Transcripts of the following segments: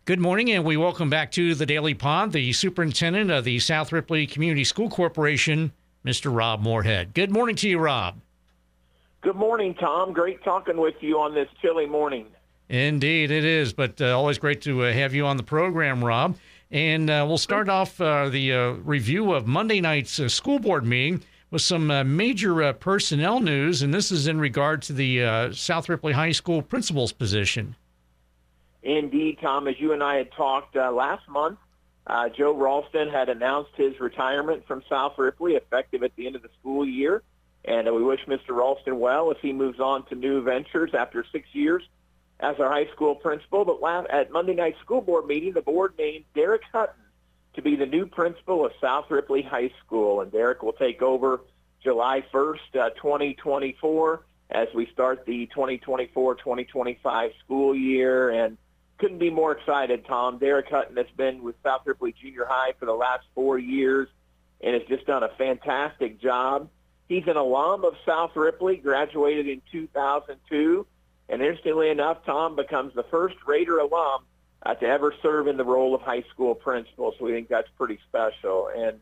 Good morning, and we welcome back to the Daily Pod the superintendent of the South Ripley Community School Corporation, Mr. Rob Moorhead. Good morning to you, Rob. Good morning, Tom. Great talking with you on this chilly morning. Indeed, it is, but always great to have you on the program, Rob. And we'll start off the review of Monday night's school board meeting with some major personnel news, and this is in regard to the South Ripley High School principal's position. Indeed, Tom. As you and I had talked last month, Joe Ralston had announced his retirement from South Ripley effective at the end of the school year. And we wish Mr. Ralston well as he moves on to new ventures after 6 years as our high school principal. But at Monday night school board meeting, the board named Derek Hutton to be the new principal of South Ripley High School. And Derek will take over July 1st, 2024, as we start the 2024-2025 school year. And couldn't be more excited, Tom. Derek Hutton has been with South Ripley Junior High for the last 4 years and has just done a fantastic job. He's an alum of South Ripley, graduated in 2002, and interestingly enough, Tom becomes the first Raider alum to ever serve in the role of high school principal, so we think that's pretty special. And,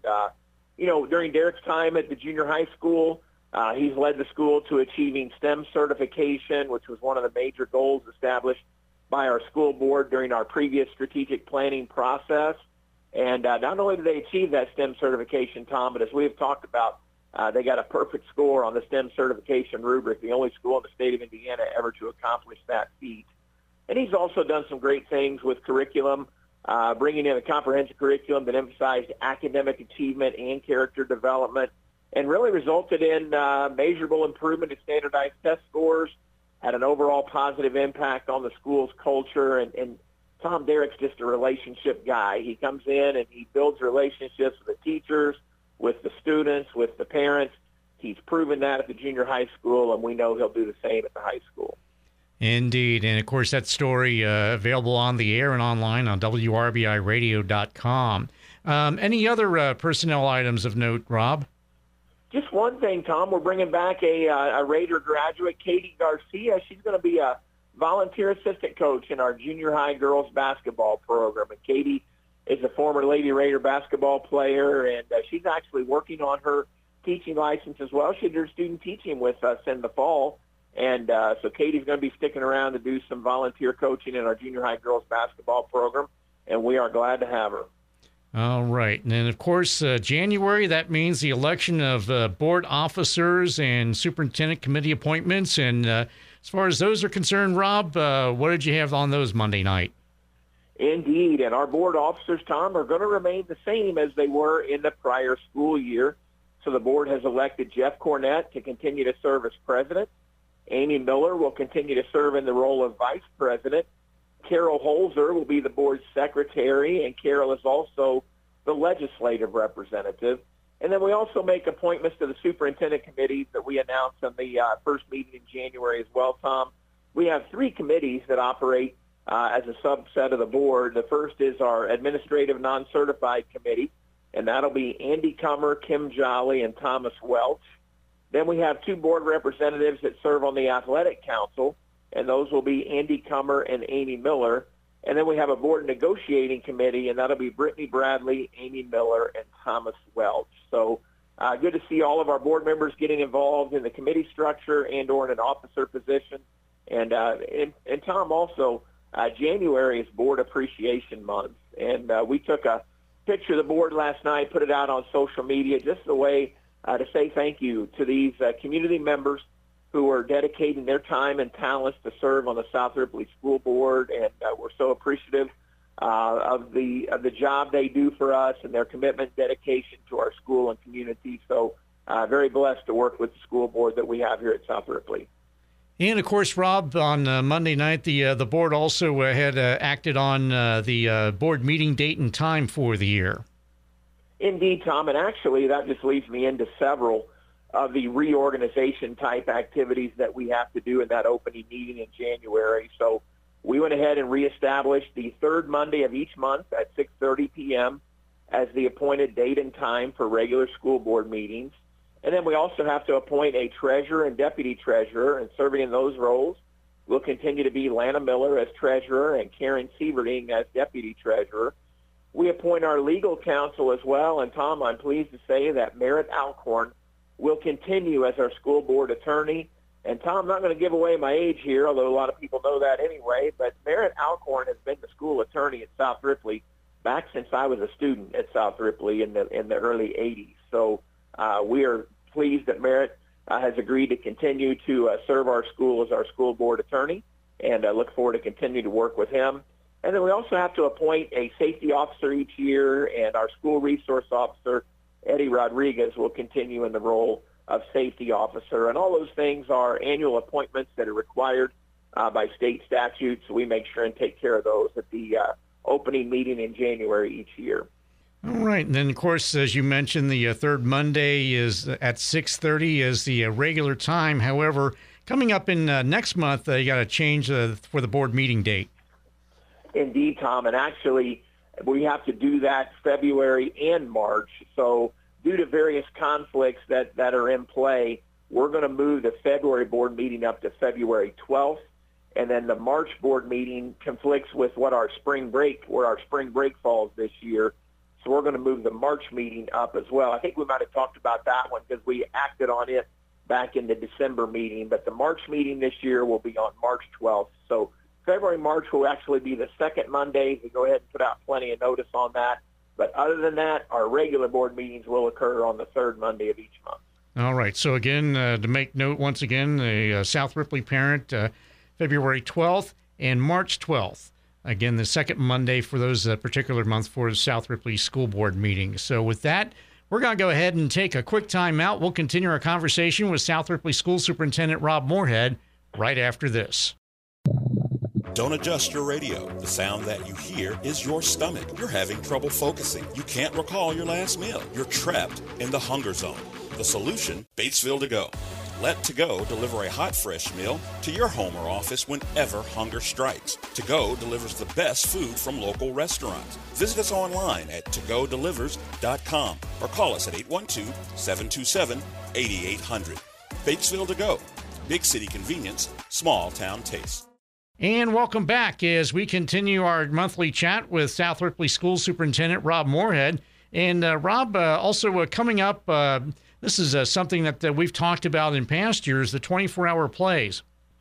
during Derek's time at the junior high school, he's led the school to achieving STEM certification, which was one of the major goals established by our school board during our previous strategic planning process. And not only did they achieve that STEM certification, Tom, but as we have talked about, they got a perfect score on the STEM certification rubric, the only school in the state of Indiana ever to accomplish that feat. And he's also done some great things with curriculum, bringing in a comprehensive curriculum that emphasized academic achievement and character development, and really resulted in measurable improvement in standardized test scores, had an overall positive impact on the school's culture. And Tom, Derek's just a relationship guy. He comes in and he builds relationships with the teachers, with the students, with the parents. He's proven that at the junior high school, and we know he'll do the same at the high school. Indeed. And, of course, that story available on the air and online on WRBIRadio.com. Any other personnel items of note, Rob? Just one thing, Tom. We're bringing back a Raider graduate, Katie Garcia. She's going to be a volunteer assistant coach in our junior high girls basketball program. And Katie is a former Lady Raider basketball player, and she's actually working on her teaching license as well. She did her student teaching with us in the fall. And so Katie's going to be sticking around to do some volunteer coaching in our junior high girls basketball program, and we are glad to have her. All right. And then, of course, January, that means the election of board officers and superintendent committee appointments. And as far as those are concerned, Rob, what did you have on those Monday night? Indeed. And our board officers, Tom, are going to remain the same as they were in the prior school year. So the board has elected Jeff Cornett to continue to serve as president. Amy Miller will continue to serve in the role of vice president. Carol Holzer will be the board's secretary, and Carol is also the legislative representative. And then we also make appointments to the superintendent committees that we announced on the first meeting in January as well, Tom. We have 3 committees that operate as a subset of the board. The first is our administrative non-certified committee, and that'll be Andy Cummer, Kim Jolly, and Thomas Welch. Then we have 2 board representatives that serve on the athletic council, and those will be Andy Cummer and Amy Miller. And then we have a board negotiating committee, and that'll be Brittany Bradley, Amy Miller, and Thomas Welch. So good to see all of our board members getting involved in the committee structure and or in an officer position. And Tom, also, January is Board Appreciation Month. And we took a picture of the board last night, put it out on social media, just a way to say thank you to these community members who are dedicating their time and talents to serve on the South Ripley School Board, and we're so appreciative of the job they do for us and their commitment, dedication to our school and community. So very blessed to work with the school board that we have here at South Ripley. And, of course, Rob, on Monday night, the board also had acted on the board meeting date and time for the year. Indeed, Tom, and actually that just leads me into several of the reorganization type activities that we have to do in that opening meeting in January. So we went ahead and reestablished the third Monday of each month at 6:30 p.m. as the appointed date and time for regular school board meetings. And then we also have to appoint a treasurer and deputy treasurer, and serving in those roles will continue to be Lana Miller as treasurer and Karen Sieverding as deputy treasurer. We appoint our legal counsel as well, and Tom, I'm pleased to say that Merritt Alcorn will continue as our school board attorney. And Tom, I'm not going to give away my age here, although a lot of people know that anyway, but Merritt Alcorn has been the school attorney at South Ripley back since I was a student at South Ripley in the early 80s. So we are pleased that Merritt has agreed to continue to serve our school as our school board attorney, and I look forward to continue to work with him. And then we also have to appoint a safety officer each year, and our school resource officer, Eddie Rodriguez, will continue in the role of safety officer. And all those things are annual appointments that are required by state statutes. So we make sure and take care of those at the opening meeting in January each year. All right. And then, of course, as you mentioned, the third Monday is at 6:30 is the regular time. However, coming up in next month, you got to change for the board meeting date. Indeed, Tom. And actually, we have to do that February and March. So due to various conflicts that are in play, we're going to move the February board meeting up to February 12th. And then the March board meeting conflicts with where our spring break falls this year. So we're going to move the March meeting up as well. I think we might have talked about that one because we acted on it back in the December meeting. But the March meeting this year will be on March 12th. So February, March will actually be the second Monday. We go ahead and put out plenty of notice on that. But other than that, our regular board meetings will occur on the third Monday of each month. All right. So again, to make note once again, the South Ripley Parent, February 12th and March 12th. Again, the second Monday for those particular months for the South Ripley School Board meeting. So with that, we're going to go ahead and take a quick time out. We'll continue our conversation with South Ripley School Superintendent Rob Moorhead right after this. Don't adjust your radio. The sound that you hear is your stomach. You're having trouble focusing. You can't recall your last meal. You're trapped in the hunger zone. The solution, Batesville To Go. Let To Go deliver a hot, fresh meal to your home or office whenever hunger strikes. To Go delivers the best food from local restaurants. Visit us online at togodelivers.com or call us at 812-727-8800. Batesville To Go. Big city convenience, small town taste. And welcome back as we continue our monthly chat with South Ripley School Superintendent Rob Moorhead. And Rob, also coming up, this is something that we've talked about in past years, the 24-hour plays.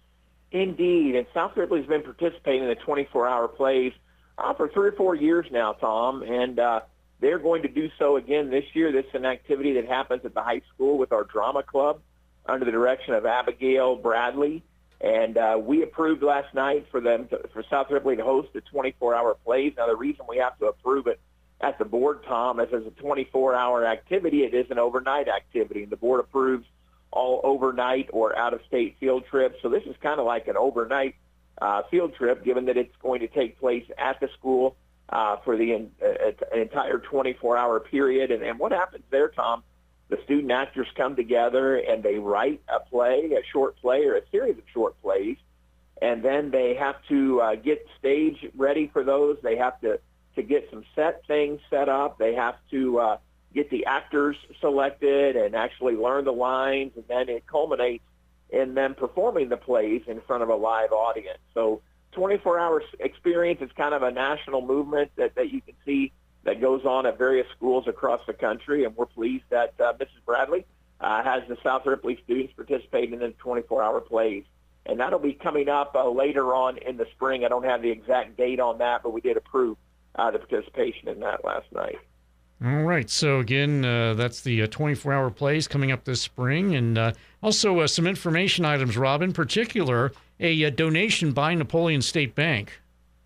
Indeed, and South Ripley's been participating in the 24-hour plays for 3 or 4 years now, Tom, and they're going to do so again this year. This is an activity that happens at the high school with our drama club under the direction of Abigail Bradley. And we approved last night for South Ripley to host the 24-hour plays. Now, the reason we have to approve it at the board, Tom, is as a 24-hour activity, it is an overnight activity. And the board approves all overnight or out-of-state field trips. So this is kind of like an overnight field trip, given that it's going to take place at the school for the entire 24-hour period. And what happens there, Tom, the student actors come together and they write a play, a short play or a series of short plays, and then they have to get stage ready for those. They have to get some set things set up. They have to get the actors selected and actually learn the lines, and then it culminates in them performing the plays in front of a live audience. So 24-hour experience is kind of a national movement that you can see that goes on at various schools across the country, and we're pleased that Mrs. Bradley has the South Ripley students participating in the 24-hour plays. And that'll be coming up later on in the spring. I don't have the exact date on that, but we did approve the participation in that last night. All right. So, again, that's the 24-hour plays coming up this spring. And also some information items, Rob, in particular, a donation by Napoleon State Bank.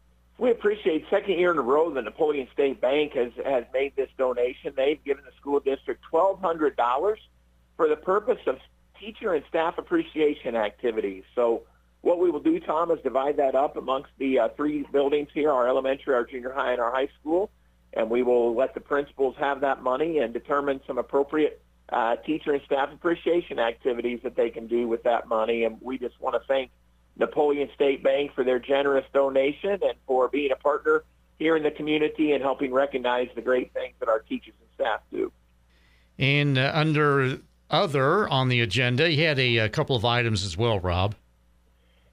We appreciate second year in a row the Napoleon State Bank has made this donation. They've given the school district $1,200 for the purpose of teacher and staff appreciation activities. So what we will do, Tom, is divide that up amongst the 3 buildings here, our elementary, our junior high, and our high school, and we will let the principals have that money and determine some appropriate teacher and staff appreciation activities that they can do with that money. And we just want to thank Napoleon State Bank for their generous donation and for being a partner here in the community and helping recognize the great things that our teachers and staff do. And under other on the agenda, you had a couple of items as well, Rob.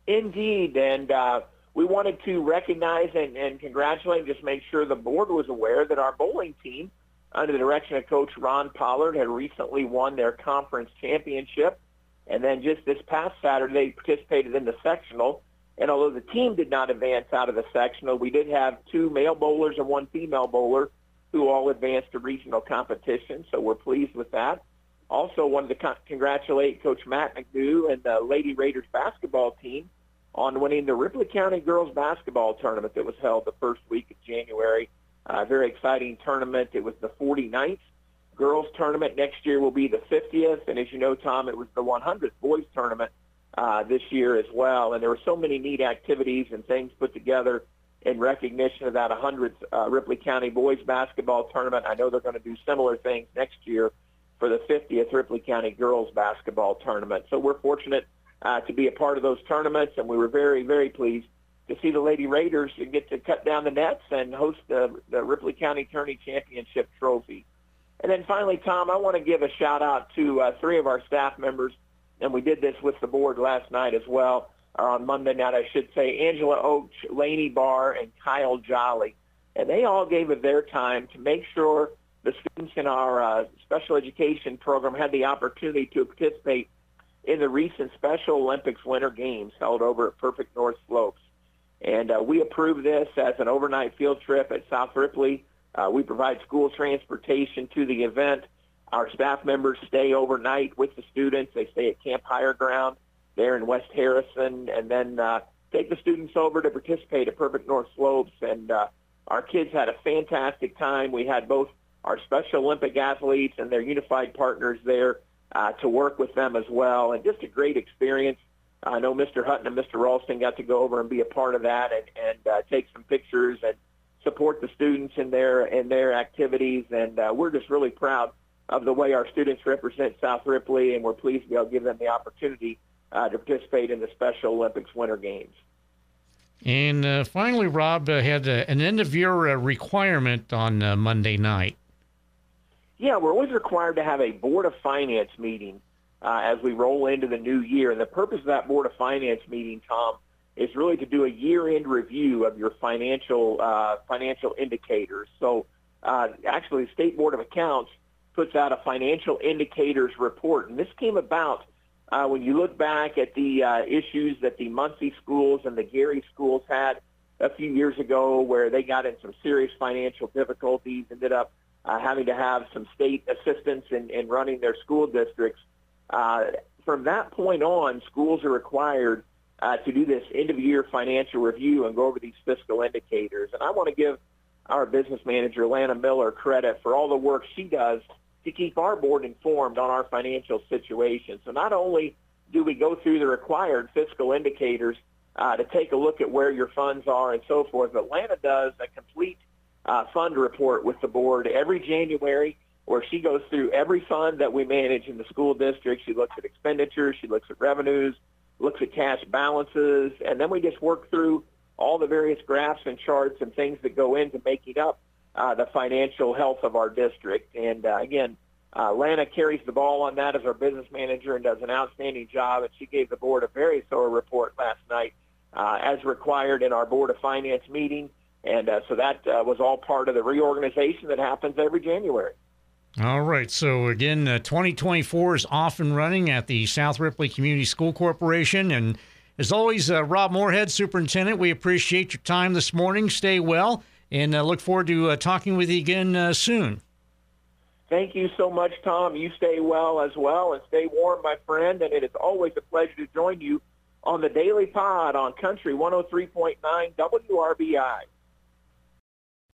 Indeed, and we wanted to recognize and congratulate and just make sure the board was aware that our bowling team, under the direction of Coach Ron Pollard, had recently won their conference championship. And then just this past Saturday, they participated in the sectional. And although the team did not advance out of the sectional, we did have 2 male bowlers and 1 female bowler who all advanced to regional competition. So we're pleased with that. Also wanted to congratulate Coach Matt McNew and the Lady Raiders basketball team on winning the Ripley County girls basketball tournament that was held the first week of January. A very exciting tournament. It was the 49th girls tournament. Next year will be the 50th. And as you know, Tom, it was the 100th boys tournament this year as well. And there were so many neat activities and things put together in recognition of that 100th Ripley County boys basketball tournament. I know they're going to do similar things next year for the 50th Ripley County girls basketball tournament. So we're fortunate to be a part of those tournaments, and we were very, very pleased to see the Lady Raiders get to cut down the nets and host the Ripley County Tourney Championship trophy. And then finally, Tom, I want to give a shout-out to 3 of our staff members, and we did this with the board last night as well, or on Monday night, I should say, Angela Oach, Laney Barr, and Kyle Jolly. And they all gave of their time to make sure the students in our special education program had the opportunity to participate in the recent Special Olympics Winter Games held over at Perfect North Slopes. And we approved this as an overnight field trip at South Ripley. We provide school transportation to the event. Our staff members stay overnight with the students. They stay at Camp Higher Ground there in West Harrison, and then take the students over to participate at Perfect North Slopes. And our kids had a fantastic time. We had both our Special Olympic athletes and their unified partners there to work with them as well, and just a great experience. I know Mr. Hutton and Mr. Ralston got to go over and be a part of that and take some pictures and support the students in their activities. And we're just really proud of the way our students represent South Ripley, and we're pleased to be able to give them the opportunity to participate in the Special Olympics Winter Games. And finally, Rob had an end-of-year requirement on Monday night. Yeah, we're always required to have a Board of Finance meeting as we roll into the new year. And the purpose of that Board of Finance meeting, Tom, is really to do a year-end review of your financial indicators. So actually, the State Board of Accounts puts out a financial indicators report. And this came about when you look back at the issues that the Muncie schools and the Gary schools had a few years ago, where they got in some serious financial difficulties, ended up having to have some state assistance in running their school districts. From that point on, schools are required to do this end-of-year financial review and go over these fiscal indicators. And I want to give our business manager, Lana Miller, credit for all the work she does to keep our board informed on our financial situation. So not only do we go through the required fiscal indicators to take a look at where your funds are and so forth, but Lana does a complete fund report with the board every January, where she goes through every fund that we manage in the school district. She looks at expenditures, she looks at revenues, looks at cash balances, and then we just work through all the various graphs and charts and things that go into making up the financial health of our district. And again, Lana carries the ball on that as our business manager and does an outstanding job, and she gave the board a very thorough report last night as required in our Board of Finance meeting. And so that was all part of the reorganization that happens every January. All right. So, again, 2024 is off and running at the South Ripley Community School Corporation. And as always, Rob Moorhead, Superintendent, we appreciate your time this morning. Stay well, and look forward to talking with you again soon. Thank you so much, Tom. You stay well as well, and stay warm, my friend. And it is always a pleasure to join you on the Daily Pod on Country 103.9 WRBI.